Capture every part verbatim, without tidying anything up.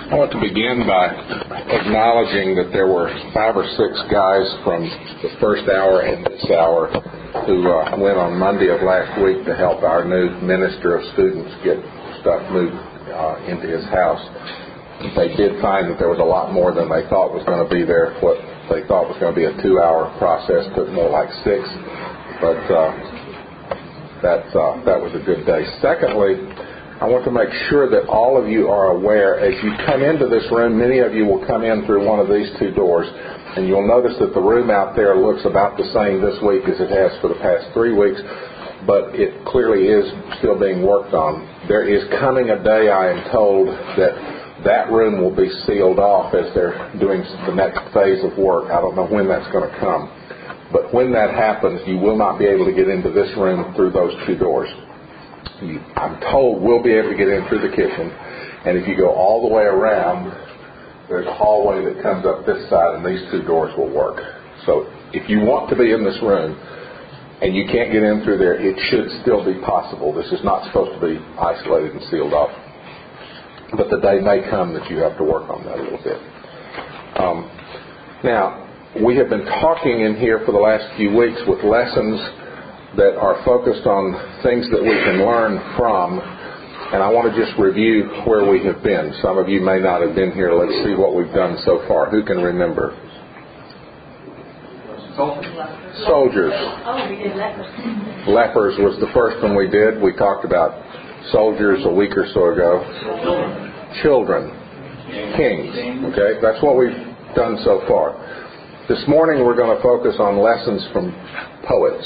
I want to begin by acknowledging that there were five or six guys from the first hour and this hour who uh, went on Monday of last week to help our new minister of students get stuff moved uh, into his house. They did find that there was a lot more than they thought was going to be there. What they thought was going to be a two-hour process took more like six, but uh, that uh, that was a good day. Secondly, I want to make sure that all of you are aware, as you come into this room, many of you will come in through one of these two doors, and you'll notice that the room out there looks about the same this week as it has for the past three weeks, but it clearly is still being worked on. There is coming a day, I am told, that that room will be sealed off as they're doing the next phase of work. I don't know when that's going to come. But when that happens, you will not be able to get into this room through those two doors. You, I'm told we'll be able to get in through the kitchen, and if you go all the way around, there's a hallway that comes up this side, and these two doors will work. So if you want to be in this room and you can't get in through there, it should still be possible. This is not supposed to be isolated and sealed off. But the day may come that you have to work on that a little bit. Um, now, we have been talking in here for the last few weeks with lessons that are focused on things that we can learn from, and I want to just review where we have been. Some of you may not have been here. Let's see what we've done so far. Who can remember? Soldiers. Oh, we did lepers. Lepers was the first one we did. We talked about soldiers a week or so ago. Children. Kings. Okay, that's what we've done so far. This morning we're going to focus on lessons from poets.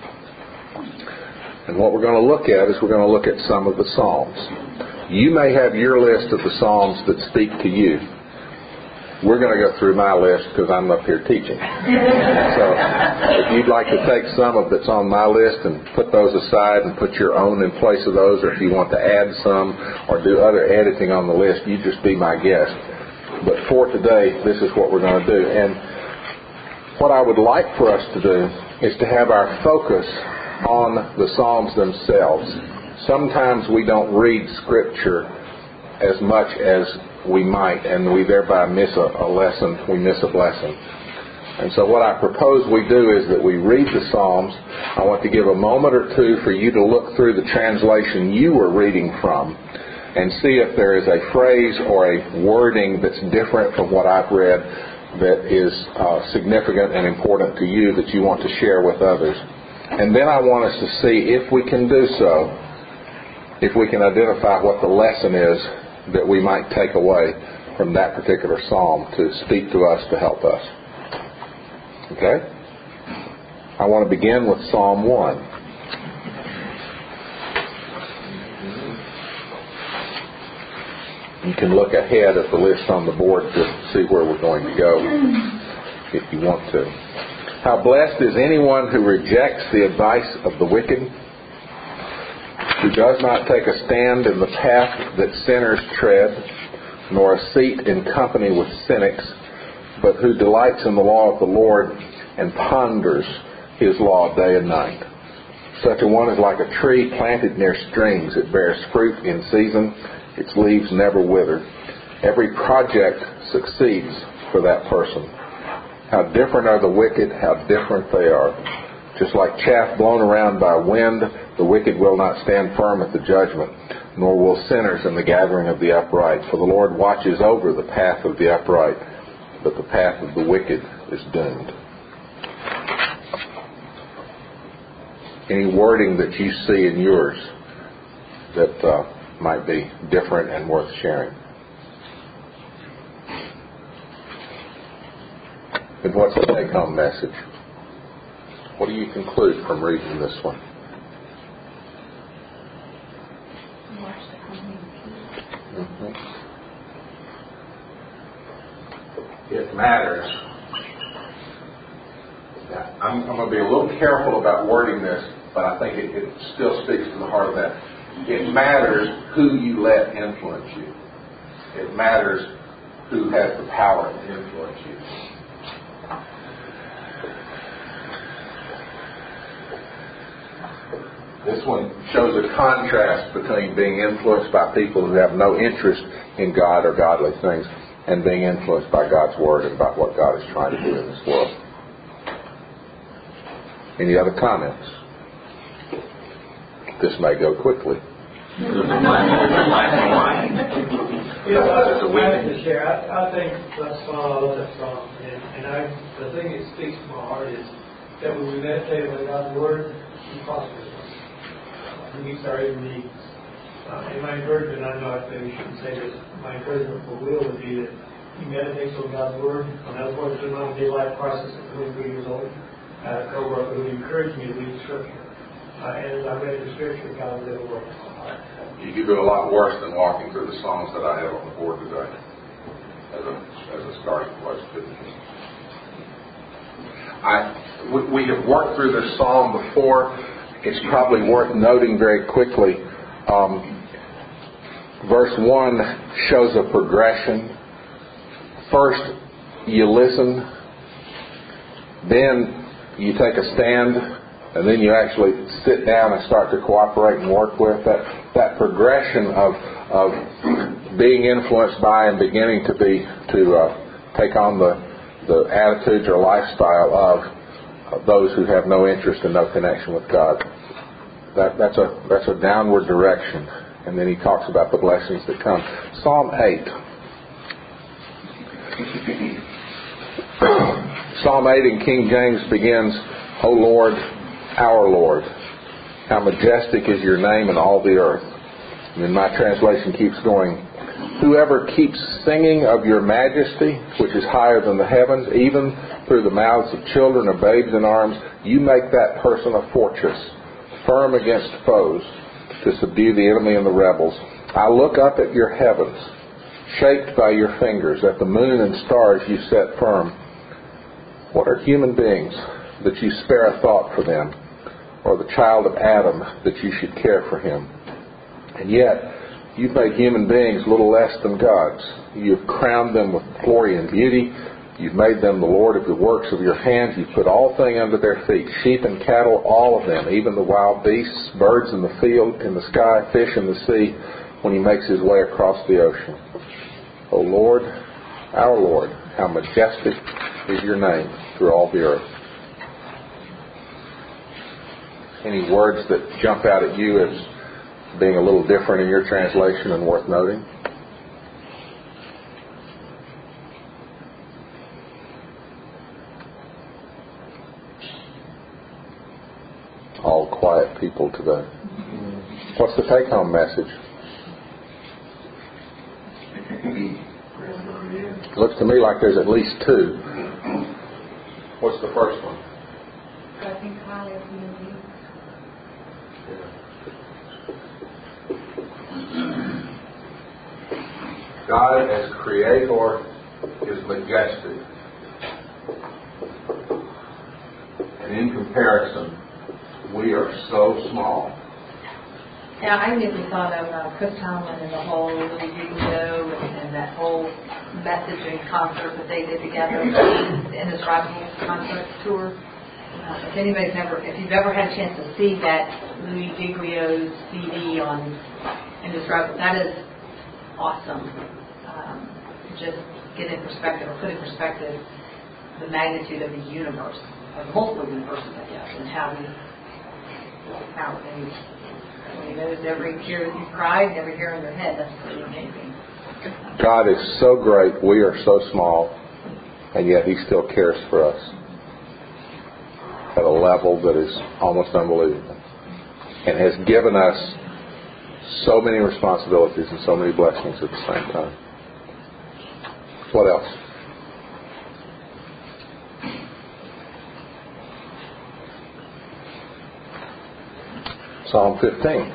And what we're going to look at is we're going to look at some of the Psalms. You may have your list of the Psalms that speak to you. We're going to go through my list because I'm up here teaching. So if you'd like to take some of that's on my list and put those aside and put your own in place of those, or if you want to add some or do other editing on the list, you just be my guest. But for today, this is what we're going to do. And what I would like for us to do is to have our focus on the Psalms themselves. Sometimes we don't read Scripture as much as we might, and we thereby miss a, a lesson, we miss a blessing. And so what I propose we do is that we read the Psalms. I want to give a moment or two for you to look through the translation you were reading from and see if there is a phrase or a wording that's different from what I've read that is uh, significant and important to you that you want to share with others. And then I want us to see if we can do so, if we can identify what the lesson is that we might take away from that particular psalm to speak to us, to help us. Okay? I want to begin with Psalm one. You can look ahead at the list on the board to see where we're going to go if you want to. How blessed is anyone who rejects the advice of the wicked, who does not take a stand in the path that sinners tread, nor a seat in company with cynics, but who delights in the law of the Lord and ponders his law day and night. Such a one is like a tree planted near streams. It bears fruit in season. Its leaves never wither. Every project succeeds for that person. How different are the wicked, how different they are. Just like chaff blown around by wind, the wicked will not stand firm at the judgment, nor will sinners in the gathering of the upright. For the Lord watches over the path of the upright, but the path of the wicked is doomed. Any wording that you see in yours that uh, might be different and worth sharing? And what's the take-home message? What do you conclude from reading this one? Mm-hmm. It matters. I'm, I'm going to be a little careful about wording this, but I think it, it still speaks to the heart of that. It matters who you let influence you. It matters who has the power to influence you. This one shows a contrast between being influenced by people who have no interest in God or godly things and being influenced by God's Word and about what God is trying to do in this world. Any other comments? This may go quickly. You know, I, I, share, I, I think that song, I love that song, and, and I, the thing that speaks to my heart is that when we meditate on God's Word, He prospers us. He meets our every needs. Uh, and my encouragement, I know I maybe shouldn't say this, my encouragement for Will would be that he meditates on God's Word. When I was going through my midlife crisis at twenty-three years old, I had a co-worker who encouraged me to read Scripture. Uh, and as I read the Scripture, God was able to work in my heart. You could do a lot worse than walking through the Psalms that I have on the board today as a, as a starting place, couldn't you? I, we, we have worked through this Psalm before. It's probably worth noting very quickly. Um, verse one shows a progression. First, you listen. Then you take a stand. And then you actually sit down and start to cooperate and work with that that progression of of being influenced by and beginning to be to uh, take on the the attitudes or lifestyle of, of those who have no interest and no connection with God. That that's a that's a downward direction. And then he talks about the blessings that come. Psalm eight. Psalm eight in King James begins, "O Lord, our Lord, how majestic is your name in all the earth." And then my translation keeps going, "Whoever keeps singing of your majesty, which is higher than the heavens, even through the mouths of children or babes in arms, you make that person a fortress, firm against foes, to subdue the enemy and the rebels. I look up at your heavens, shaped by your fingers, at the moon and stars you set firm. What are human beings that you spare a thought for them, or the child of Adam that you should care for him? And yet, you've made human beings little less than gods. You've crowned them with glory and beauty. You've made them the Lord of the works of your hands. You've put all things under their feet, sheep and cattle, all of them, even the wild beasts, birds in the field, in the sky, fish in the sea, when he makes his way across the ocean. O Lord, our Lord, how majestic is your name through all the earth." Any words that jump out at you as being a little different in your translation and worth noting? All quiet people today. What's the take-home message? It looks to me like there's at least two. What's the first one? I think highly of human beings. God as creator is majestic. And in comparison, we are so small. Yeah, I immediately thought of uh, Chris Tomlin and the whole Louis Giglio and, and that whole messaging concert that they did together, the Indescribable concert tour. Uh, if anybody's never, if you've ever had a chance to see that Louis Giglio's C D on Indescribable, that is awesome. Um, just get in perspective, or put in perspective, the magnitude of the universe, of multiple universes, I guess, and how we, how they, when he knows every tear that you cried, every hair on your head. That's pretty amazing. God is so great, we are so small, and yet He still cares for us at a level that is almost unbelievable, and has given us so many responsibilities and so many blessings at the same time. What else? Psalm fifteen.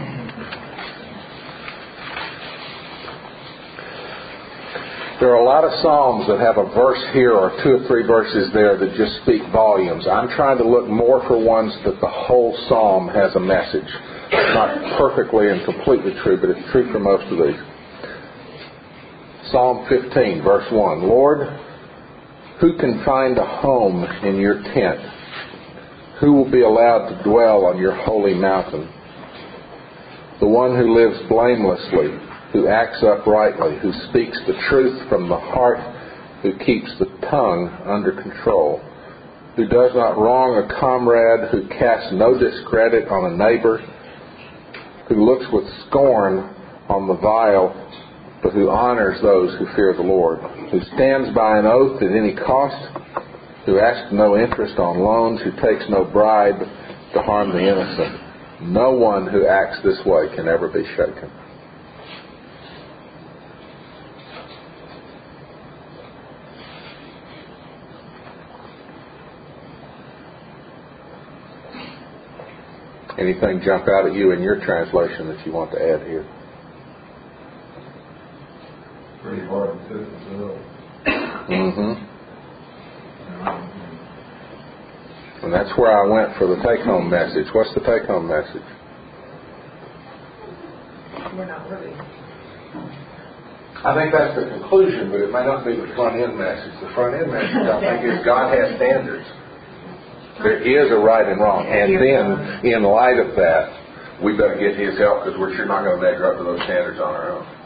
There are a lot of psalms that have a verse here or two or three verses there that just speak volumes. I'm trying to look more for ones that the whole psalm has a message. It's not perfectly and completely true, but it's true for most of these. Psalm fifteen, verse one. Lord, who can find a home in your tent? Who will be allowed to dwell on your holy mountain? The one who lives blamelessly, who acts uprightly, who speaks the truth from the heart, who keeps the tongue under control, who does not wrong a comrade, who casts no discredit on a neighbor, who looks with scorn on the vile, but who honors those who fear the Lord, who stands by an oath at any cost, who asks no interest on loans, who takes no bribe to harm the innocent. No one who acts this way can ever be shaken. Anything jump out at you in your translation that you want to add here? Pretty hard to fit as well. Mm-hmm. And that's where I went for the take-home message. What's the take-home message? We're not really. I think that's the conclusion, but it may not be the front-end message. The front-end message, I think, is God has standards. There is a right and wrong. And then, in light of that, we better get His help because we're sure not going to measure up to those standards on our own.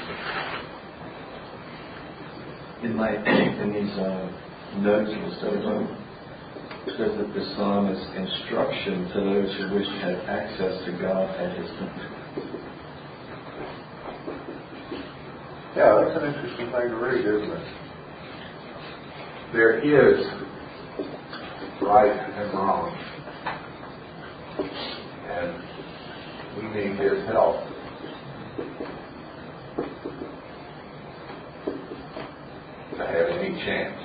In my in these uh, notes and stuff, it says that the psalm is instruction to those who wish to have access to God at His temple. Yeah, that's an interesting thing to read, isn't it? There is right and wrong, and we need His help. To have any chance.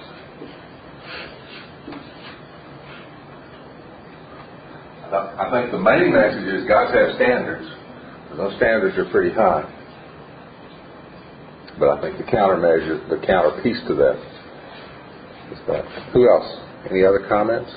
I think the main message is God has standards, and those standards are pretty high. But I think the countermeasure, the counterpiece to that is that. Who else? Any other comments?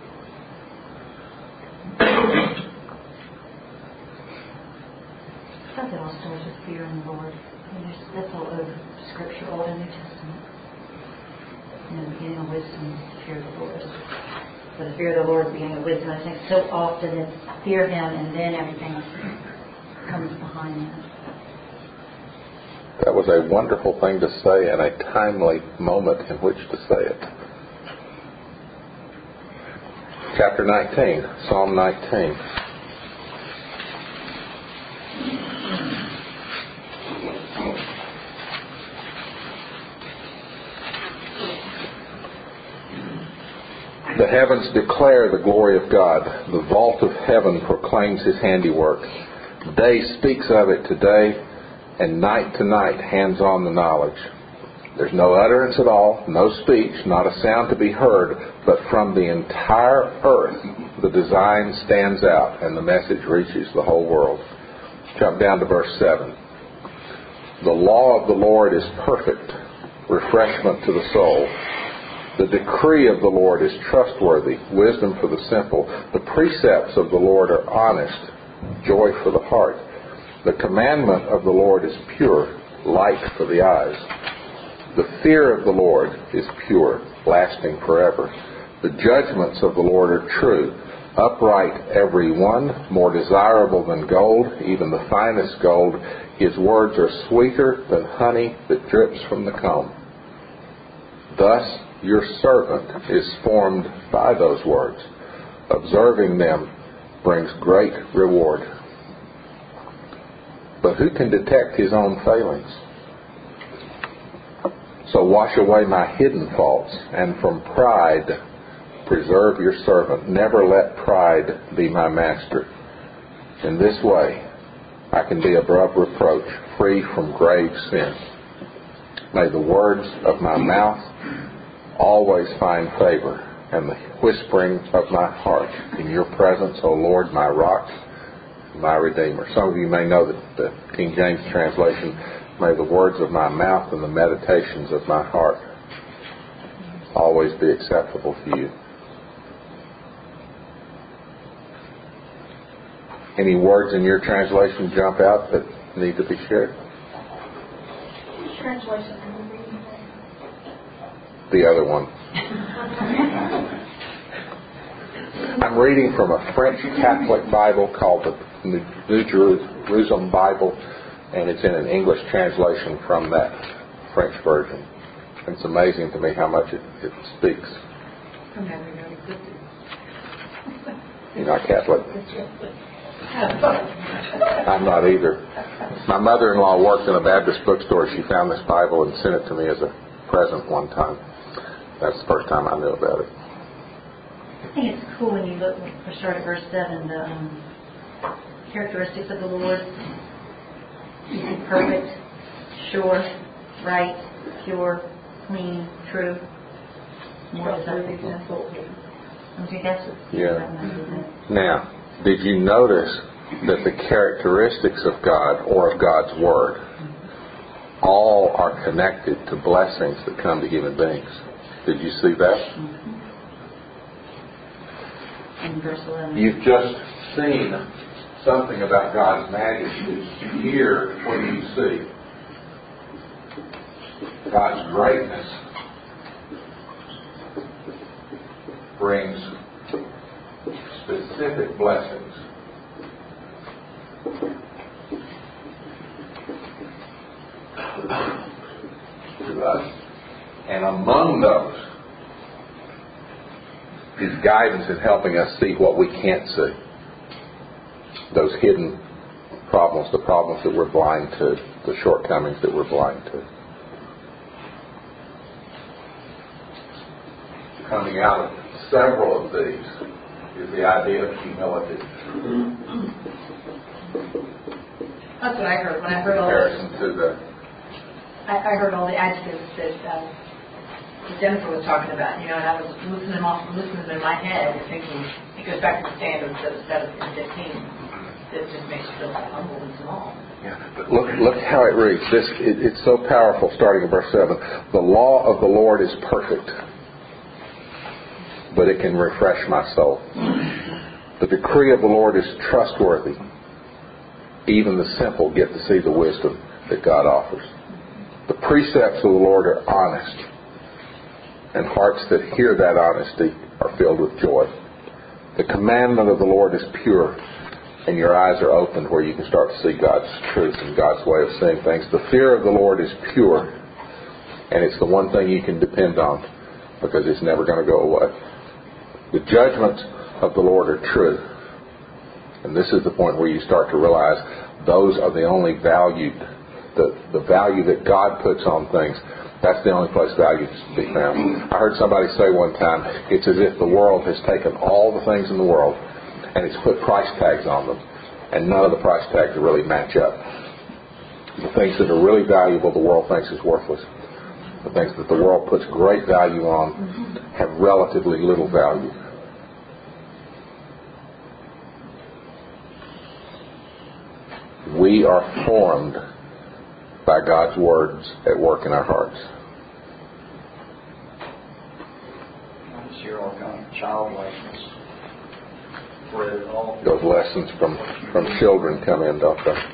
I thought it all starts with fear in the Lord. And there's, that's all over Scripture, Old and New Testament. And the beginning of wisdom is the fear of the Lord. So the fear of the Lord is the beginning of wisdom. I think so often it's fear Him and then everything comes behind that. That was a wonderful thing to say and a timely moment in which to say it. Chapter nineteen, Psalm nineteen. The heavens declare the glory of God. The vault of heaven proclaims His handiwork. Day speaks of it today, and night to night hands on the knowledge. There's no utterance at all, no speech, not a sound to be heard, but from the entire earth the design stands out and the message reaches the whole world. Jump down to verse seven. The law of the Lord is perfect, refreshment to the soul. The decree of the Lord is trustworthy, wisdom for the simple. The precepts of the Lord are honest, joy for the heart. The commandment of the Lord is pure, light for the eyes. The fear of the Lord is pure, lasting forever. The judgments of the Lord are true, upright every one, more desirable than gold, even the finest gold. His words are sweeter than honey that drips from the comb. Thus your servant is formed by those words. Observing them brings great reward. But who can detect his own failings? So wash away my hidden faults, and from pride preserve your servant. Never let pride be my master. In this way I can be above reproach, free from grave sin. May the words of my mouth always find favor, and the whispering of my heart in your presence, O Lord, my rock, my Redeemer. Some of you may know that the King James translation, may the words of my mouth and the meditations of my heart always be acceptable to you. Any words in your translation jump out that need to be shared? Which translation are you reading? The other one. I'm reading from a French Catholic Bible called the New Jerusalem Bible, and it's in an English translation from that French version. It's amazing to me how much it, it speaks. I'm never really good. You're not Catholic? I'm not either. My mother-in-law worked in a Baptist bookstore. She found this Bible and sent it to me as a present one time. That's the first time I knew about it. I think it's cool when you look, for start at verse seven, the um, characteristics of the Lord. You see perfect, sure, right, pure, clean, true. More desirable. I think that's what Yeah. Now, did you notice that the characteristics of God or of God's Word all are connected to blessings that come to human beings? Did you see that? In verse eleven. You've just seen something about God's majesty. Here, what do you see? God's greatness brings specific blessings. To us. And among those is guidance in helping us see what we can't see. Those hidden problems, the problems that we're blind to, the shortcomings that we're blind to. Coming out of several of these is the idea of humility. That's what I heard when I heard all Comparison this. to the I, I heard all the adjectives that uh, Jennifer was talking about, you know, and I was listening them off, listening in my head and thinking, it goes back to the standards of seven and fifteen. That just makes you feel humble and small. Yeah. Look, look how it reads. This, it, it's so powerful, starting in verse seven. The law of the Lord is perfect, but it can refresh my soul. The decree of the Lord is trustworthy. Even the simple get to see the wisdom that God offers. The precepts of the Lord are honest, and hearts that hear that honesty are filled with joy. The commandment of the Lord is pure, and your eyes are opened where you can start to see God's truth and God's way of seeing things. The fear of the Lord is pure, and it's the one thing you can depend on because it's never going to go away. The judgments of the Lord are true, and this is the point where you start to realize those are the only valued, the, the value that God puts on things. That's the only place value is to be found. I heard somebody say one time, it's as if the world has taken all the things in the world and it's put price tags on them, and none of the price tags really match up. The things that are really valuable, the world thinks is worthless. The things that the world puts great value on have relatively little value. We are formed by God's words at work in our hearts. I just hear all kind of childlikeness. Where it all Those lessons from, from children come in, don't they?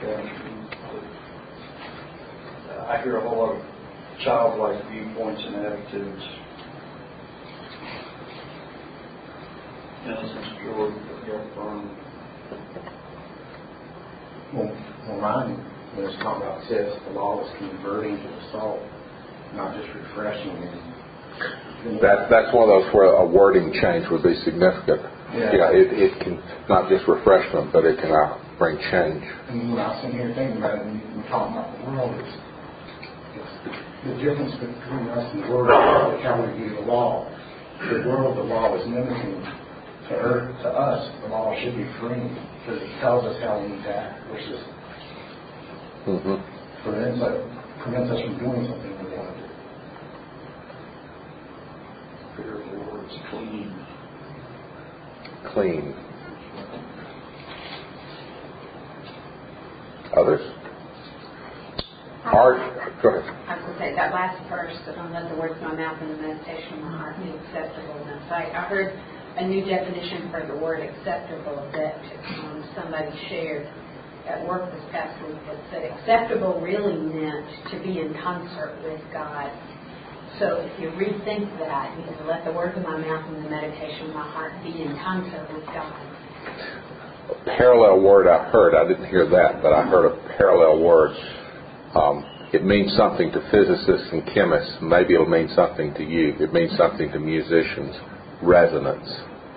I hear a whole lot of childlike viewpoints and attitudes. Innocence, pure, yet firm. Well, well, mine, when it's talking about says the law is converting to the soul, not just refreshing it. That, that's one of those where a wording change would be significant. Yeah, yeah it, it can not just refresh them, but it can uh, bring change. And when I was sitting here thinking about it, and we're talking about the world, it's, it's the difference between us and the world is how we view the law. The world, the law is mimicking. To her, to us, the law should be freeing because it tells us how we need to act versus Mm-hmm. prevents, us, prevents us from doing something we want to do. Fear of the Lord is clean. Clean. Others? Art? Go ahead. I was going to say that last verse, that don't let the words of my mouth and the meditation of my heart be acceptable in thy sight. I heard a new definition for the word acceptable that um, somebody shared at work this past week that said acceptable really meant to be in concert with God. So if you rethink that, you know, let the words of my mouth and the meditation of my heart be in concert with God. A parallel word I heard, I didn't hear that, but I heard a parallel word. Um, it means something to physicists and chemists. Maybe it'll mean something to you. It means something to musicians. Resonance.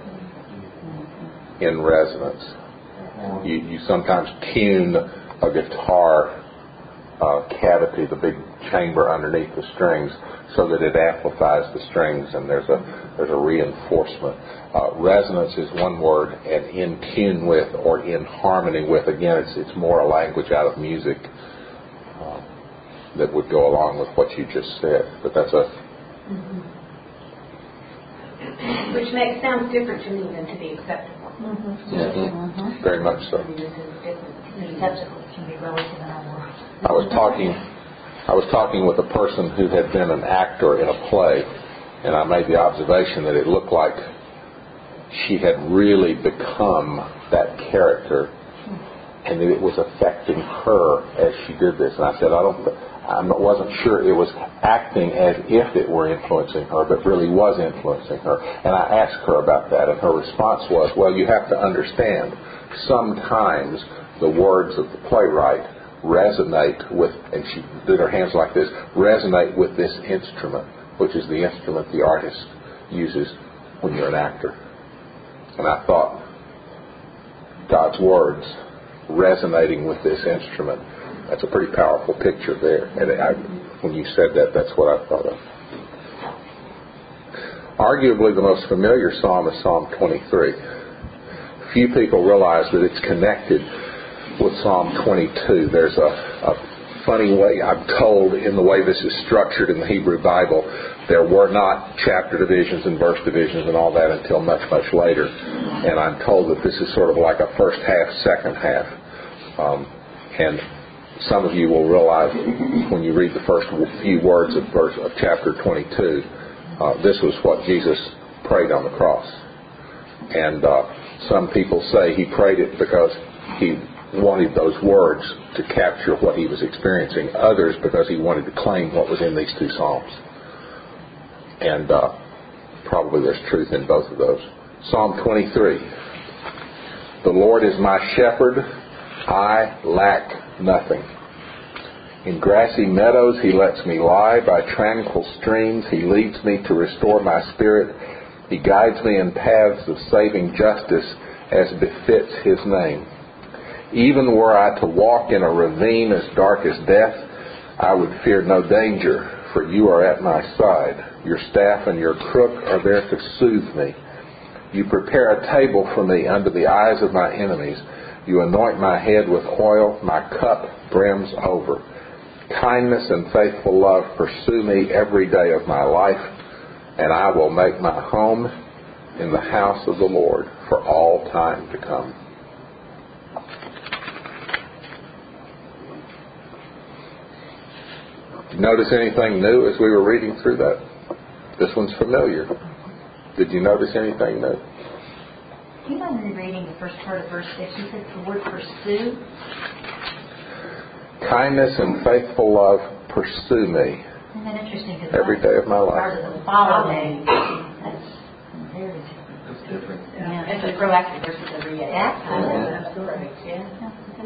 In resonance. You, you sometimes tune a guitar uh, cavity, the big chamber underneath the strings, so that it amplifies the strings, and there's a there's a reinforcement. Uh, resonance is one word, and in tune with or in harmony with. Again, it's it's more a language out of music uh, that would go along with what you just said. But that's a mm-hmm. Which makes sounds different to me than to be acceptable. Mm-hmm. Mm-hmm. Mm-hmm. Very much so. Acceptable can be relative in our world. I was talking. I was talking with a person who had been an actor in a play, and I made the observation that it looked like she had really become that character, and that it was affecting her as she did this. And I said, I don't, I wasn't sure it was acting as if it were influencing her, but really was influencing her. And I asked her about that, and her response was, well, you have to understand, sometimes the words of the playwright resonate with, and she did her hands like this, resonate with this instrument, which is the instrument the artist uses when you're an actor. And I thought, God's words resonating with this instrument, that's a pretty powerful picture there. And I, when you said that, that's what I thought of. Arguably the most familiar psalm is Psalm twenty-three. Few people realize that it's connected with Psalm twenty-two. There's a, a funny way, I'm told, in the way this is structured in the Hebrew Bible, there were not chapter divisions and verse divisions and all that until much, much later. And I'm told that this is sort of like a first half, second half. Um, and some of you will realize when you read the first few words of verse of chapter twenty-two, uh, this was what Jesus prayed on the cross. And uh, some people say he prayed it because he wanted those words to capture what he was experiencing. Others because he wanted to claim what was in these two psalms. And uh, probably there's truth in both of those. Psalm twenty-three. The Lord is my shepherd, I lack nothing. In grassy meadows he lets me lie, by tranquil streams he leads me to restore my spirit. He guides me in paths of saving justice as befits his name. Even were I to walk in a ravine as dark as death, I would fear no danger, for you are at my side. Your staff and your crook are there to soothe me. You prepare a table for me under the eyes of my enemies. You anoint my head with oil, my cup brims over. Kindness and faithful love pursue me every day of my life, and I will make my home in the house of the Lord for all time to come. Did you notice anything new as we were reading through that? This one's familiar. Did you notice anything new? Do you mind rereading the first part of verse six? You said the word pursue. Kindness and faithful love pursue me. Isn't that interesting? Every day of my life. Part of the following. That's very different. That's different. Yeah. It's a proactive versus a reactive. Absolutely. Absolutely. Yeah.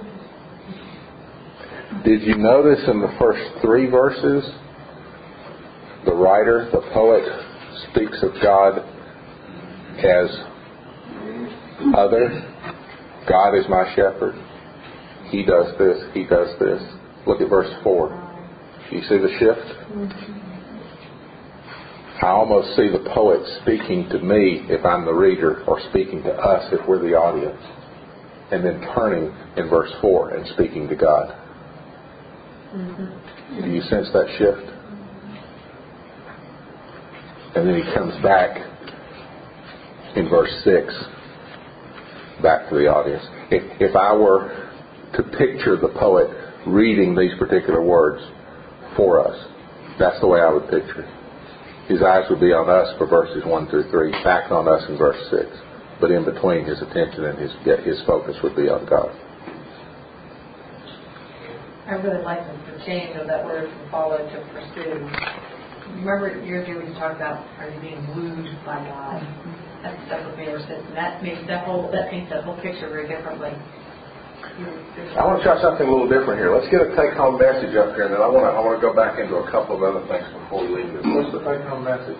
Did you notice in the first three verses, the writer, the poet, speaks of God as other? God is my shepherd. He does this, he does this. Look at verse four. You see the shift? I almost see the poet speaking to me if I'm the reader, or speaking to us if we're the audience, and then turning in verse four and speaking to God. Mm-hmm. Do you sense that shift? And then he comes back in verse six, back to the audience. If, if I were to picture the poet reading these particular words for us, that's the way I would picture it. His eyes would be on us for verses one through three, back on us in verse six. But in between, his attention and his his focus would be on God. I really like the change of that word from follow to pursue. remember years ago we talked about, are you being wooed by God? That's stuff with me ever since. And that makes that whole, that paints that whole picture very differently. I want to try something a little different here. Let's get a take-home message up here, and then I want to I want to go back into a couple of other things before we leave this. What's the take-home message?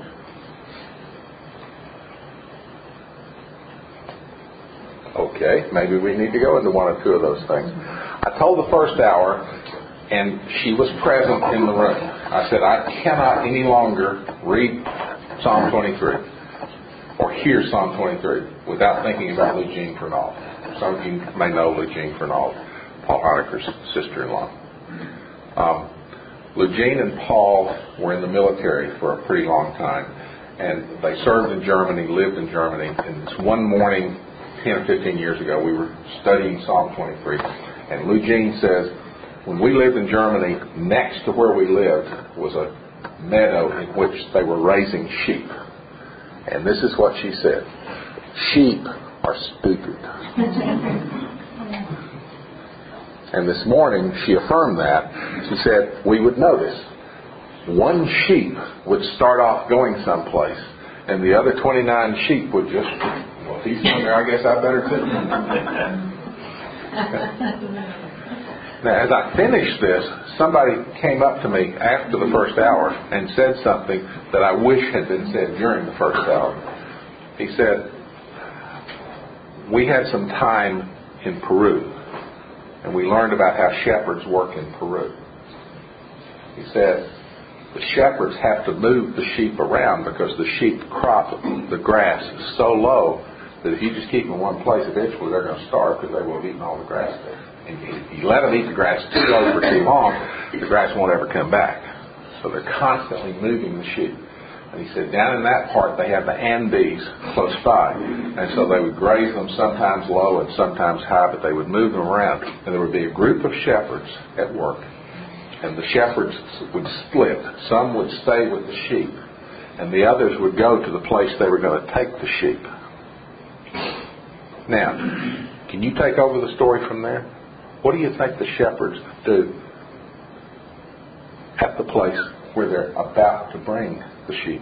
Okay, maybe we need to go into one or two of those things. I told the first hour, and she was present in the room. I said, I cannot any longer read Psalm twenty-three or hear Psalm twenty-three without thinking about Lou Jean Fernald. Some of you may know Lou Jean Fernald, Paul Heineker's sister-in-law. Um, Lou Jean and Paul were in the military for a pretty long time, and they served in Germany, lived in Germany. And this one morning, ten or fifteen years ago, we were studying Psalm twenty-three, and Lou Jean says, when we lived in Germany, next to where we lived was a meadow in which they were raising sheep. And this is what she said: sheep are stupid. And this morning she affirmed that. She said we would notice one sheep would start off going someplace, and the other twenty-nine sheep would just, well, if he's in there, I guess I better too. Now, as I finished this, somebody came up to me after the first hour and said something that I wish had been said during the first hour. He said, we had some time in Peru, and we learned about how shepherds work in Peru. He said, the shepherds have to move the sheep around because the sheep crop the grass so low that if you just keep them in one place, eventually they're going to starve because they will have eaten all the grass there. And if you let them eat the grass too low for too long, the grass won't ever come back. So they're constantly moving the sheep. And he said down in that part they have the Andes close by. And so they would graze them sometimes low and sometimes high, but they would move them around. And there would be a group of shepherds at work. And the shepherds would split. Some would stay with the sheep, and the others would go to the place they were going to take the sheep. Now, can you take over the story from there? What do you think the shepherds do at the place where they're about to bring the sheep?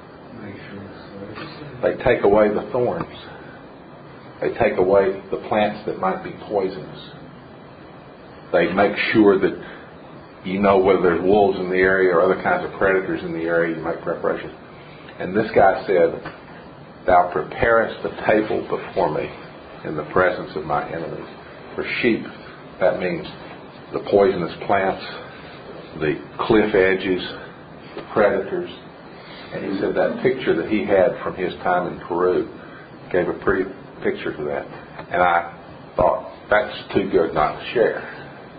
They take away the thorns. They take away the plants that might be poisonous. They make sure that you know whether there's wolves in the area or other kinds of predators in the area. You make preparations. And this guy said, thou preparest a table before me in the presence of my enemies. For sheep, that means the poisonous plants, the cliff edges, the predators. And he said that picture that he had from his time in Peru gave a pretty picture to that. And I thought, that's too good not to share.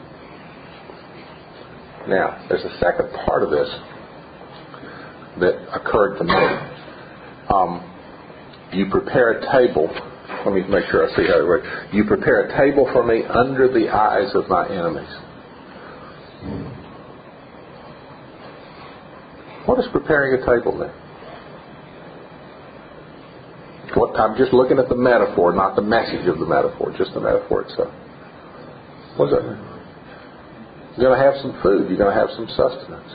Now, there's a second part of this that occurred to me. Um, you prepare a table. Let me make sure I see how it works. You prepare a table for me under the eyes of my enemies. What does preparing a table mean? What, I'm just looking at the metaphor, not the message of the metaphor, just the metaphor itself. What does that mean? You're going to have some food. You're going to have some sustenance.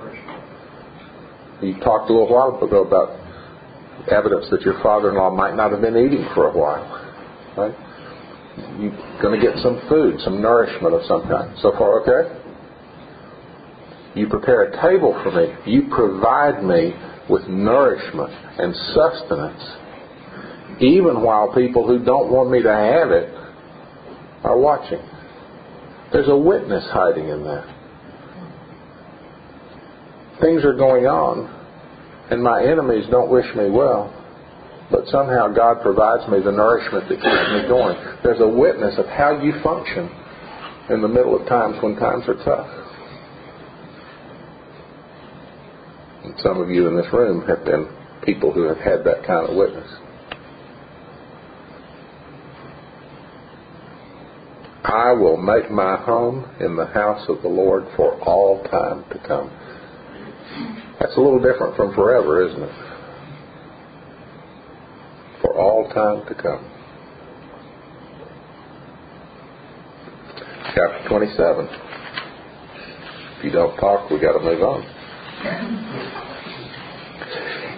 You talked a little while ago about evidence that your father-in-law might not have been eating for a while. Right? You're going to get some food, some nourishment of some kind. So far, okay? You prepare a table for me. You provide me with nourishment and sustenance, even while people who don't want me to have it are watching. There's a witness hiding in that. Things are going on, and my enemies don't wish me well, but somehow God provides me the nourishment that keeps me going. There's a witness of how you function in the middle of times when times are tough. And some of you in this room have been people who have had that kind of witness. I will make my home in the house of the Lord for all time to come. That's a little different from forever, isn't it? For all time to come. Chapter twenty-seven. If you don't talk, we got to move on.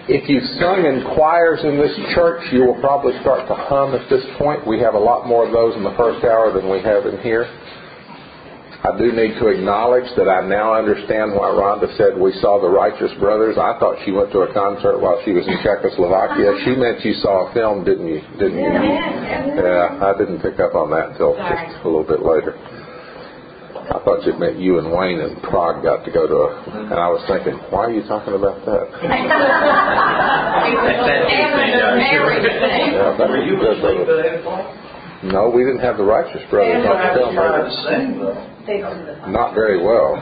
If you've sung in choirs in this church, you will probably start to hum at this point. We have a lot more of those in the first hour than we have in here. I do need to acknowledge that I now understand why Rhonda said we saw the Righteous Brothers. I thought she went to a concert while she was in Czechoslovakia. She meant you saw a film, didn't you? Didn't you? Yeah, I didn't pick up on that until just a little bit later. I thought it meant you and Wayne in Prague got to go to a... And I was thinking, why are you talking about that? Yeah, that Were you was good, asleep brother. at eight o'clock? No, we didn't have the Righteous Brothers on the film. Trying to sing, though. Not very well.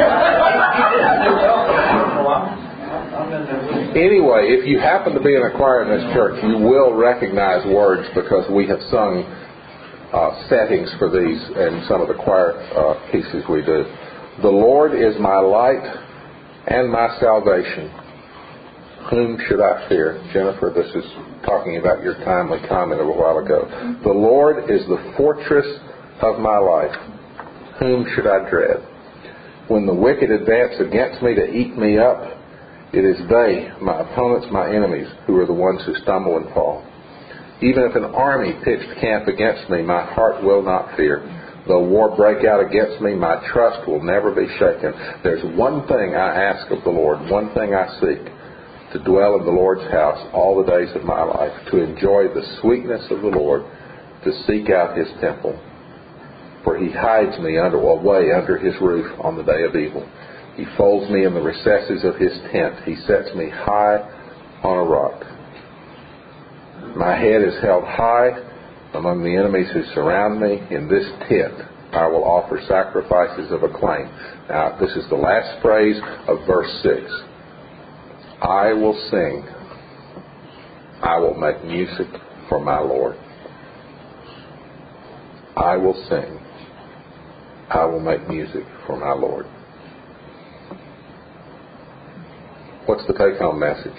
Anyway, if you happen to be in a choir in this church, you will recognize words because we have sung uh, settings for these in some of the choir uh, pieces we do. The Lord is my light and my salvation. Whom should I fear? Jennifer, this is talking about your timely comment a while ago. The Lord is the fortress of my life. Whom should I dread? When the wicked advance against me to eat me up, it is they, my opponents, my enemies, who are the ones who stumble and fall. Even if an army pitched camp against me, my heart will not fear. Though war break out against me, my trust will never be shaken. There's one thing I ask of the Lord, one thing I seek, to dwell in the Lord's house all the days of my life, to enjoy the sweetness of the Lord, to seek out His temple. For He hides me under, away under His roof on the day of evil. He folds me in the recesses of His tent. He sets me high on a rock. My head is held high among the enemies who surround me. In this tent I will offer sacrifices of acclaim. Now, this is the last phrase of verse six. I will sing. I will make music for my Lord. I will sing. I will make music for my Lord. What's the take-home message?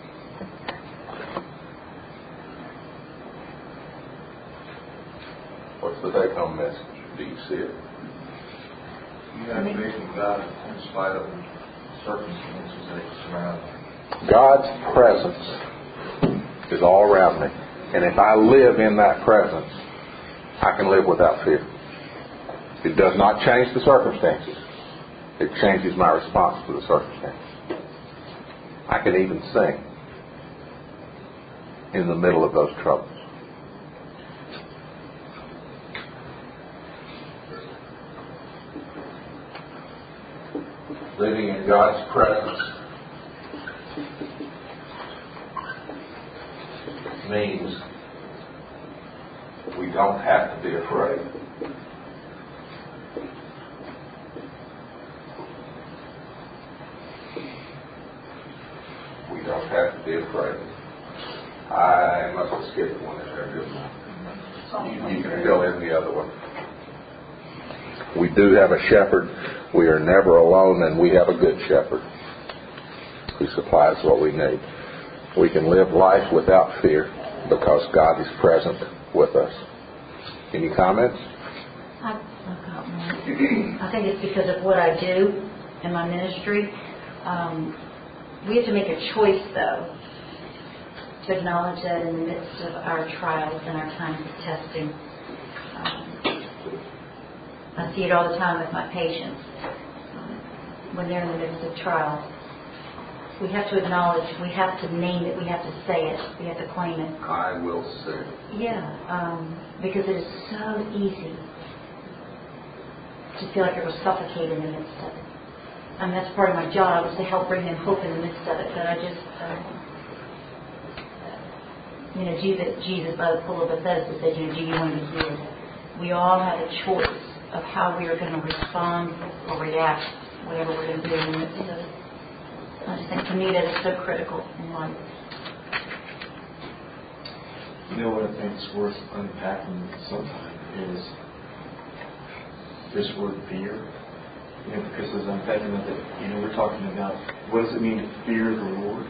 What's the take-home message? Do you see it? You have faith in God in spite of the circumstances that surround you. God's presence is all around me. And if I live in that presence, I can live without fear. It does not change the circumstances. It changes my response to the circumstances. I can even sing in the middle of those troubles. Living in God's presence means we don't have to be afraid. We don't have to be afraid. I must have skipped one in there, didn't I? You, you can fill in the other one. We do have a shepherd. We are never alone, and we have a good shepherd who supplies what we need. We can live life without fear because God is present with us. Any comments? I, I think it's because of what I do in my ministry. Um, we have to make a choice, though, to acknowledge that in the midst of our trials and our times of testing. Um, I see it all the time with my patients. Um, when they're in the midst of trials, we have to acknowledge, we have to name it, we have to say it, we have to claim it. I will say. Yeah, um, because it is so easy to feel like it was suffocating in the midst of it. I mean, that's part of my job, is to help bring in hope in the midst of it. But I just, um, you know, Jesus, Jesus by the pool of Bethesda said, you know, do you want to be healed? We all have a choice of how we are going to respond or react, whatever we're going to do in the midst of it. I just think, to me, that is so critical in life. You know what I think is worth unpacking sometime is this word fear. You know, because as I'm thinking of it, you know, we're talking about what does it mean to fear the Lord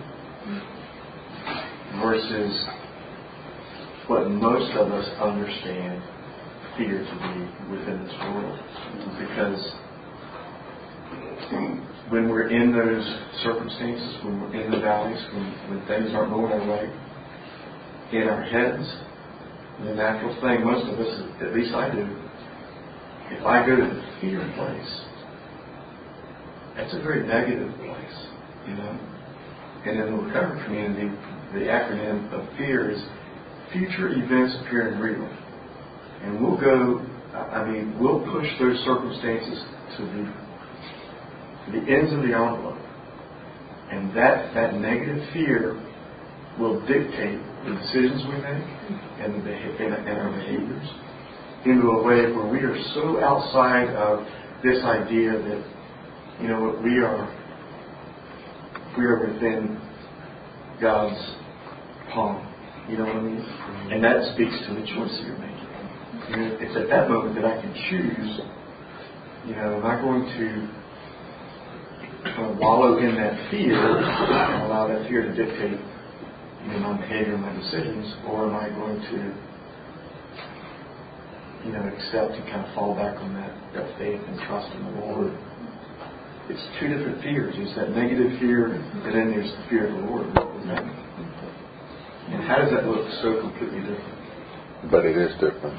versus what most of us understand fear to be within this world. Because when we're in those circumstances, when we're in the valleys, when, when things aren't going our way, in our heads, the natural thing, most of us, at least I do, if I go to the fear place, that's a very negative place, you know. And in the recovery community, the acronym of FEAR is future events appearing real. And we'll go, I mean, we'll push those circumstances to the, to the ends of the envelope. And that, that negative fear will dictate the decisions we make and, the, and, and our behaviors into a way where we are so outside of this idea that, you know, we are we are within God's palm. You know what I mean? And that speaks to the choice that you're making. You know, it's at that moment that I can choose, you know, am I going to uh, wallow in that fear and allow that fear to dictate, you know, my behavior and my decisions, or am I going to, you know, accept and kind of fall back on that, that faith and trust in the Lord? It's two different fears. There's that negative fear, and then there's the fear of the Lord. And how does that look so completely different? But it is different.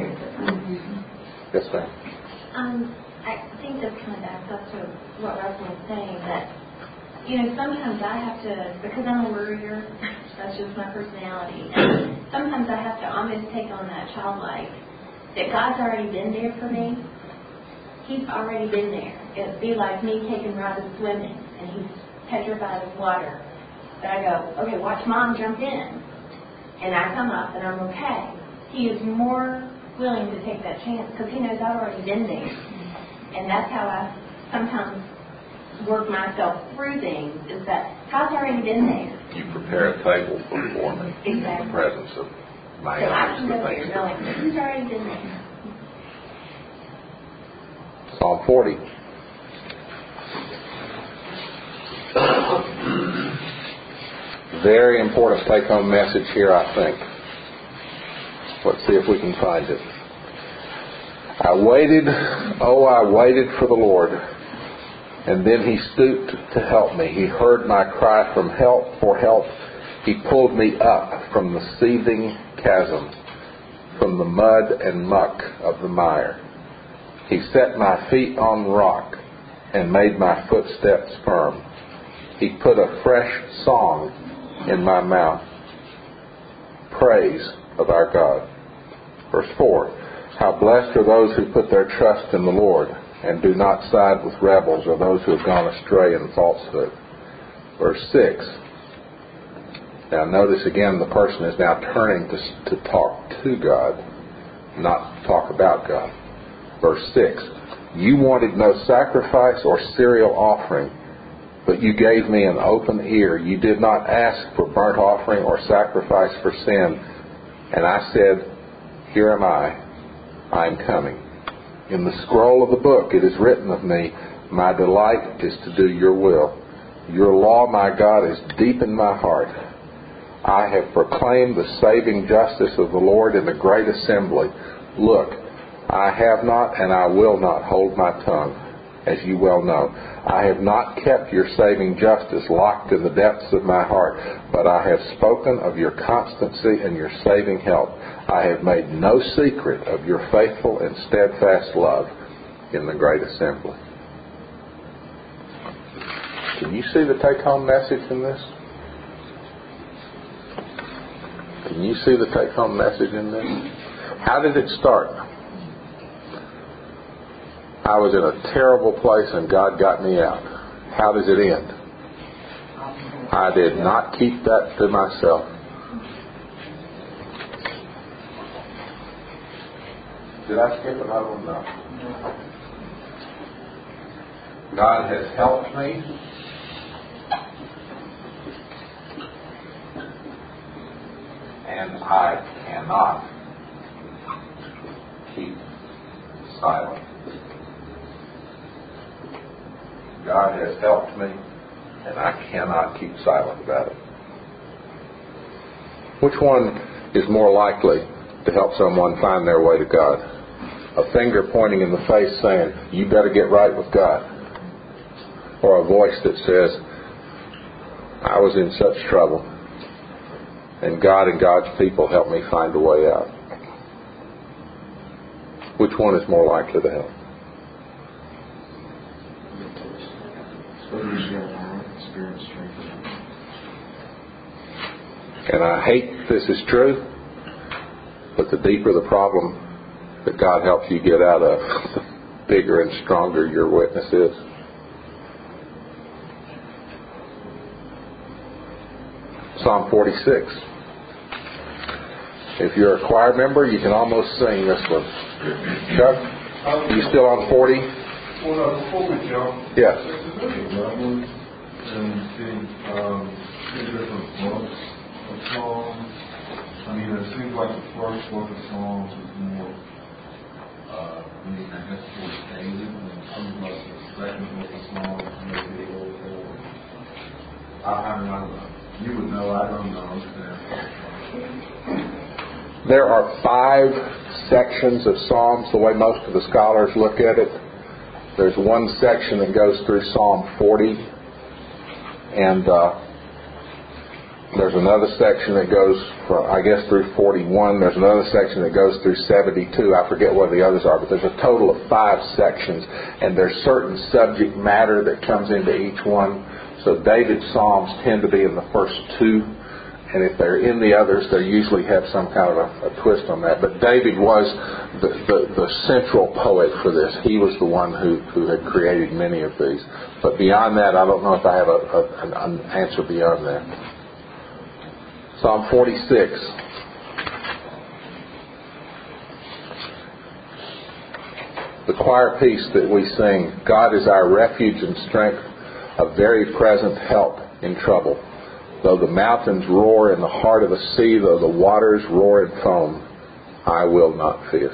Yes, ma'am. Um, I think this kind of backs up to what Russell was saying, that, you know, sometimes I have to, because I'm a worrier, that's just my personality, and sometimes I have to almost take on that childlike, that God's already been there for me. He's already been there. It'd be like me taking Robin swimming, and he's petrified of water. But I go, okay, watch Mom jump in. And I come up, and I'm okay. He is more willing to take that chance because he knows I've already been there. And that's how I sometimes work myself through things, is that God's already been there. You prepare a table before me. Exactly. In the presence of my so I enemies. can go there knowing He's already been there. Psalm forty. Very important take-home message here, I think. Let's see if we can find it. I waited, oh, I waited for the Lord, and then He stooped to help me. He heard my cry from help for help. He pulled me up from the seething chasm, from the mud and muck of the mire. He set my feet on rock and made my footsteps firm. He put a fresh song in my mouth, praise of our God. Verse four, how blessed are those who put their trust in the Lord and do not side with rebels or those who have gone astray in falsehood. Verse six, now notice again the person is now turning to, to talk to God, not talk about God. Verse six, you wanted no sacrifice or cereal offering, but you gave me an open ear. You did not ask for burnt offering or sacrifice for sin. And I said, here am I, I am coming. In the scroll of the book it is written of me, my delight is to do your will. Your law, my God, is deep in my heart. I have proclaimed the saving justice of the Lord in the great assembly. Look, I have not and I will not hold my tongue, as you well know. I have not kept your saving justice locked in the depths of my heart, but I have spoken of your constancy and your saving help. I have made no secret of your faithful and steadfast love in the great assembly. Can you see the take-home message in this? Can you see the take-home message in this? How did it start? I was in a terrible place and God got me out. How does it end? I did not keep that to myself. Did I skip another one? No. God has helped me. And I cannot keep silent. God has helped me, and I cannot keep silent about it. Which one is more likely to help someone find their way to God? A finger pointing in the face saying, you better get right with God. or a voice that says, I was in such trouble, and God and God's people helped me find a way out? Which one is more likely to help? And I hate this is true, but the deeper the problem that God helps you get out of, the bigger and stronger your witness is. Psalm forty-six. If you're a choir member, you can almost sing this one. Chuck, are you still on forty? Well, no, before we jump, yes. There's a big level and see, um, see different books of songs. I mean, it seems like the first book of songs is more, uh, I mean, I guess towards David, and it seems like the second book of songs maybe a little more. I, I mean, I don't know. You would know, I don't know. There are five sections of Psalms, the way most of the scholars look at it. There's one section that goes through Psalm forty, and uh, there's another section that goes, from, I guess, through forty-one. There's another section that goes through seventy-two. I forget what the others are, but there's a total of five sections, and there's certain subject matter that comes into each one. So David's Psalms tend to be in the first two, and if they're in the others, they usually have some kind of a, a twist on that. But David was the, the, the central poet for this. He was the one who, who had created many of these. But beyond that, I don't know if I have a, a, an, an answer beyond that. Psalm forty-six. The choir piece that we sing, God is our refuge and strength, a very present help in trouble. Though the mountains roar in the heart of the sea, though the waters roar and foam, I will not fear.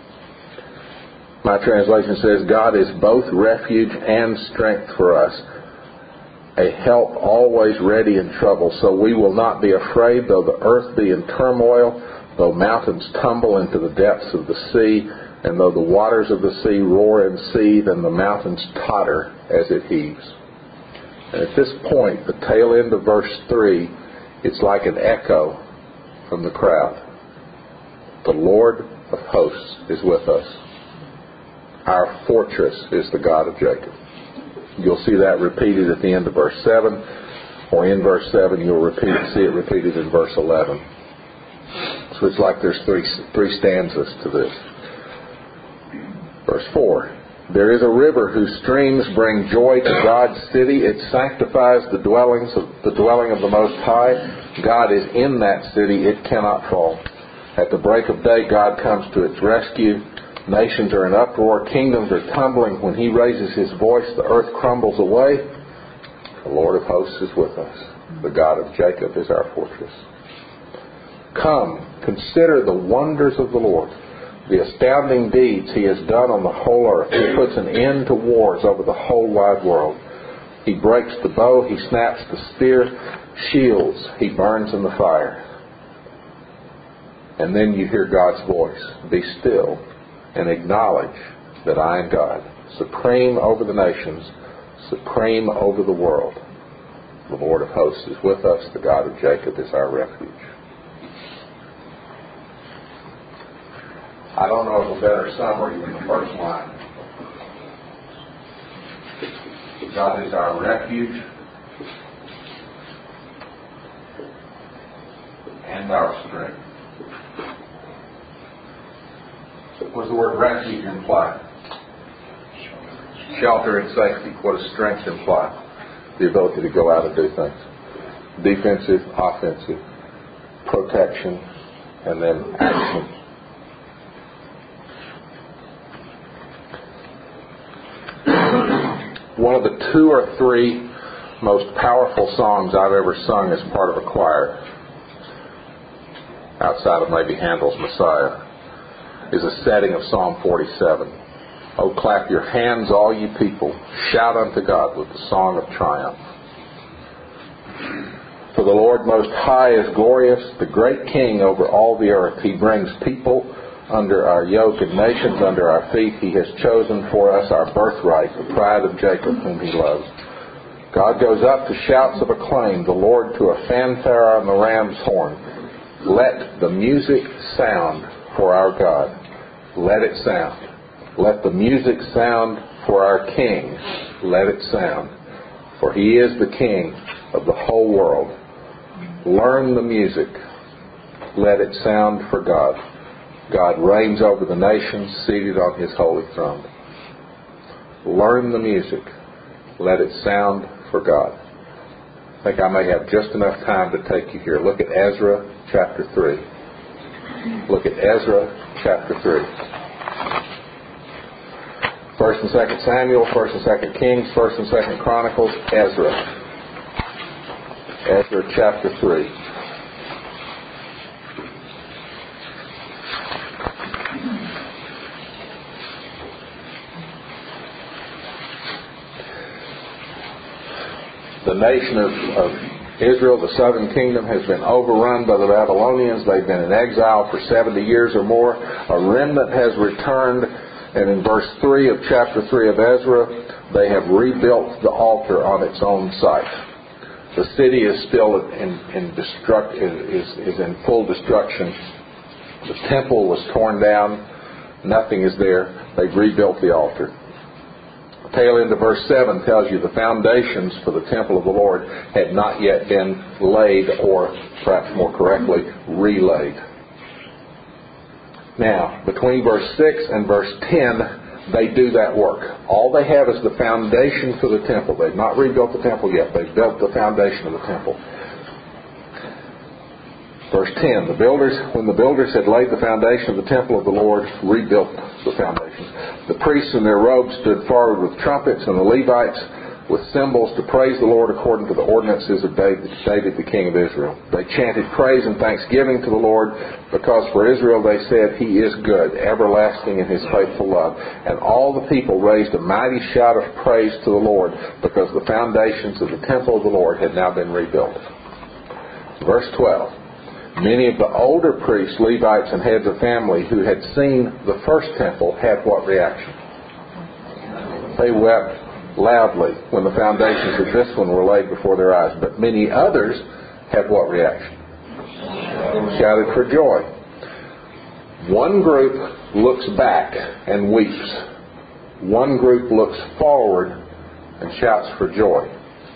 My translation says, God is both refuge and strength for us, a help always ready in trouble. So we will not be afraid, though the earth be in turmoil, though mountains tumble into the depths of the sea, and though the waters of the sea roar and seethe, and the mountains totter as it heaves. And at this point, the tail end of verse three, it's like an echo from the crowd. The Lord of hosts is with us. Our fortress is the God of Jacob. You'll see that repeated at the end of verse seven, or in verse seven you'll repeat, see it repeated in verse eleven. So it's like there's three, three stanzas to this. Verse four. There is a river whose streams bring joy to God's city. It sanctifies the dwellings of the dwelling of the Most High. God is in that city. It cannot fall. At the break of day, God comes to its rescue. Nations are in uproar. Kingdoms are tumbling. When He raises His voice, the earth crumbles away. The Lord of hosts is with us. The God of Jacob is our fortress. Come, consider the wonders of the Lord, the astounding deeds He has done on the whole earth. He puts an end to wars over the whole wide world. He breaks the bow. He snaps the spear. Shields He burns in the fire. And then you hear God's voice. Be still and acknowledge that I am God, supreme over the nations, supreme over the world. The Lord of hosts is with us. The God of Jacob is our refuge. I don't know of a better summary than the first line. God is our refuge and our strength. What does the word refuge imply? Shelter and safety. What does strength imply? The ability to go out and do things. Defensive, offensive, protection, and then action. One of the two or three most powerful songs I've ever sung as part of a choir, outside of maybe Handel's Messiah, is a setting of Psalm forty-seven. Oh, clap your hands, all ye people. Shout unto God with the song of triumph. For the Lord Most High is glorious, the great King over all the earth. He brings people under our yoke and nations under our feet. He has chosen for us our birthright, the pride of Jacob whom He loves. God goes up to shouts of acclaim, the Lord to a fanfare on the ram's horn. Let the music sound for our God. Let it sound. Let the music sound for our King. Let it sound. For He is the King of the whole world. Learn the music. Let it sound for God. God reigns over the nations, seated on His holy throne. Learn the music. Let it sound for God. I think I may have just enough time to take you here. Look at Ezra chapter three. Look at Ezra chapter three. First and Second Samuel, First and Second Kings, First and Second Chronicles, Ezra. Ezra chapter three. The nation of, of Israel, the southern kingdom, has been overrun by the Babylonians. They've been in exile for seventy years or more. A remnant has returned, and in verse three of chapter three of Ezra, they have rebuilt the altar on its own site. The city is still in, in destruct, is, is in full destruction. The temple was torn down. Nothing is there. They've rebuilt the altar. The tail end of verse seven tells you the foundations for the temple of the Lord had not yet been laid, or perhaps more correctly, relayed. Now, between verse six and verse ten, they do that work. All they have is the foundation for the temple. They've not rebuilt the temple yet. They've built the foundation of the temple. Verse ten, the builders, when the builders had laid the foundation of the temple of the Lord, rebuilt the foundation. The priests in their robes stood forward with trumpets, and the Levites with cymbals to praise the Lord according to the ordinances of David, David the king of Israel. They chanted praise and thanksgiving to the Lord, because for Israel they said, He is good, everlasting in His faithful love. And all the people raised a mighty shout of praise to the Lord, because the foundations of the temple of the Lord had now been rebuilt. Verse twelve. Many of the older priests, Levites, and heads of family who had seen the first temple had what reaction? They wept loudly when the foundations of this one were laid before their eyes. But many others had what reaction? Shouted for joy. One group looks back and weeps. One group looks forward and shouts for joy.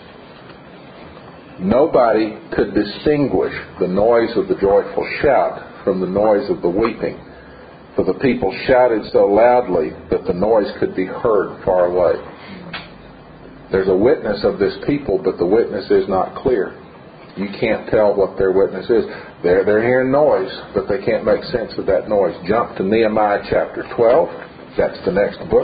Nobody could distinguish the noise of the joyful shout from the noise of the weeping, for the people shouted so loudly that the noise could be heard far away. There's a witness of this people, but the witness is not clear. You can't tell what their witness is. They're, they're hearing noise, but they can't make sense of that noise. Jump to Nehemiah chapter twelve. That's the next book.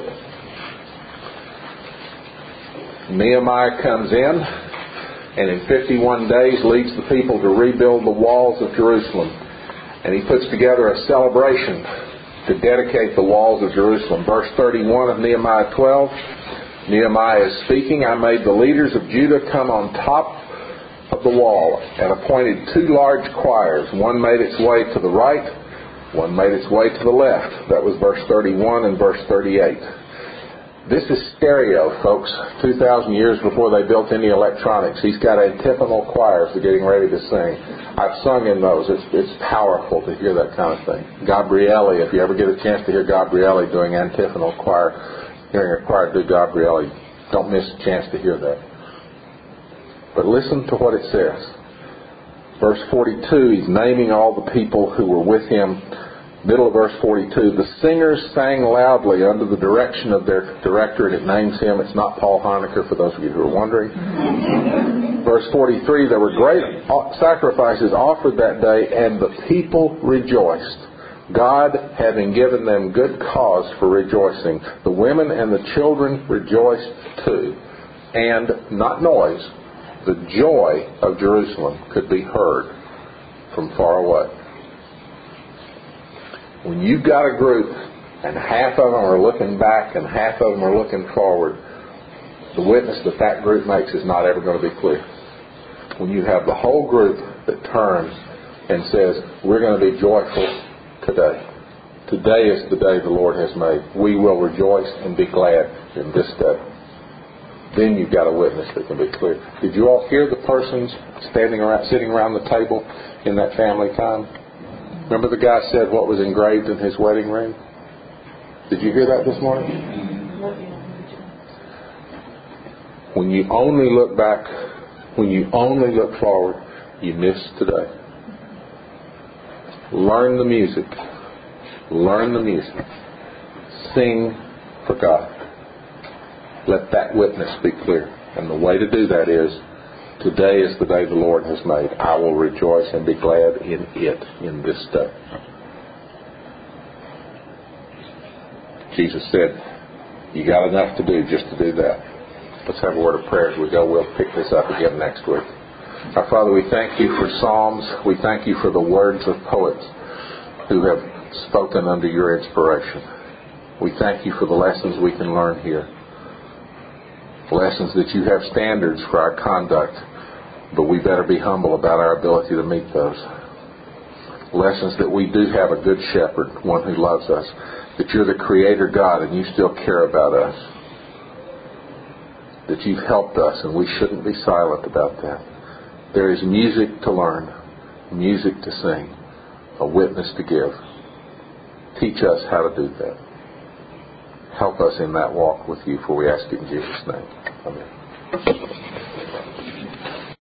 Nehemiah comes in, and in fifty-one days leads the people to rebuild the walls of Jerusalem. And he puts together a celebration to dedicate the walls of Jerusalem. Verse thirty-one of Nehemiah twelve, Nehemiah is speaking, I made the leaders of Judah come on top of the wall and appointed two large choirs. One made its way to the right, one made its way to the left. That was verse thirty-one and verse thirty-eight. This is stereo, folks. two thousand years before they built any electronics. He's got antiphonal choirs they're getting ready to sing. I've sung in those. It's, it's powerful to hear that kind of thing. Gabrielli, if you ever get a chance to hear Gabrielli doing antiphonal choir, hearing a choir do Gabrielli, don't miss a chance to hear that. But listen to what it says. Verse forty-two, he's naming all the people who were with him. Middle of verse forty-two, the singers sang loudly under the direction of their director, and it names him. It's not Paul Heinecker, for those of you who are wondering. Verse forty-three, there were great sacrifices offered that day, and the people rejoiced, God having given them good cause for rejoicing. The women and the children rejoiced too. And, not noise, the joy of Jerusalem could be heard from far away. When you've got a group and half of them are looking back and half of them are looking forward, the witness that that group makes is not ever going to be clear. When you have the whole group that turns and says, we're going to be joyful today. Today is the day the Lord has made. We will rejoice and be glad in this day. then you've got a witness that can be clear. Did you all hear the persons standing around, sitting around the table in that family time? Remember the guy said what was engraved in his wedding ring? Did you hear that this morning? When you only look back, when you only look forward, you miss today. Learn the music. Learn the music. Sing for God. Let that witness be clear. And the way to do that is, today is the day the Lord has made. I will rejoice and be glad in it, in this day. Jesus said, you got enough to do just to do that. Let's have a word of prayer as we go. We'll pick this up again next week. Our Father, we thank you for Psalms. We thank you for the words of poets who have spoken under your inspiration. We thank you for the lessons we can learn here. Lessons that you have standards for our conduct, but we better be humble about our ability to meet those. Lessons that we do have a good shepherd, one who loves us, that you're the creator God and you still care about us, that you've helped us and we shouldn't be silent about that. There is music to learn, music to sing, a witness to give. Teach us how to do that. Help us in that walk with you, for we ask it in Jesus' name. Amen.